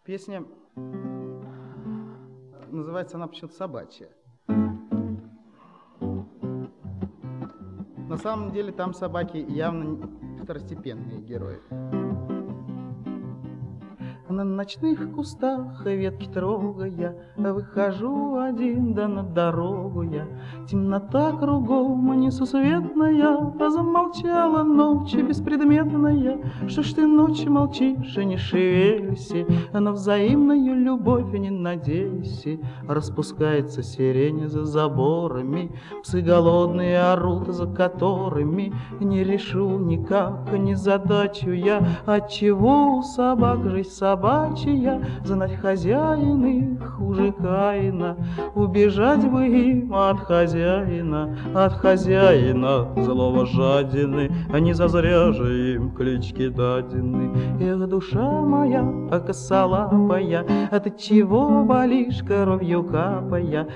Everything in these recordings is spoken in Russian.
Песня называется она почему-то «Собачья». На самом деле там собаки явно второстепенные герои. На ночных кустах ветки трогая, выхожу один, да на дорогу я. Темнота кругом несусветная, замолчала ночь беспредметная. Что ж ты ночью молчишь и не шевелься, на взаимную любовь не надейся. Распускается сирень за заборами, псы голодные орут, за которыми не решу никак незадачу я. Отчего у собак жизнь собачья, знать хозяин их хуже Каина. Убежать бы им от хозяина злого жадины, а не зазря же им клички дадены. Эх, душа моя, косолапая, а ты чего болишь, кровью капая,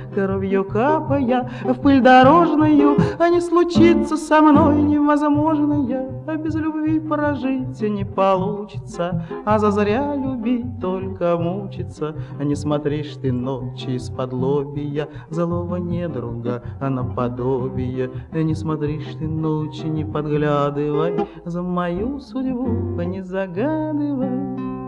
в пыль дорожную, а не случится со мной невозможное, а без любви прожить не получится, а зазря любить только мучиться. Не смотришь ты ночи из-под лобья злого недруга, а наподобие. Не смотришь ты ночи, не подглядывай, за мою судьбу не загадывай.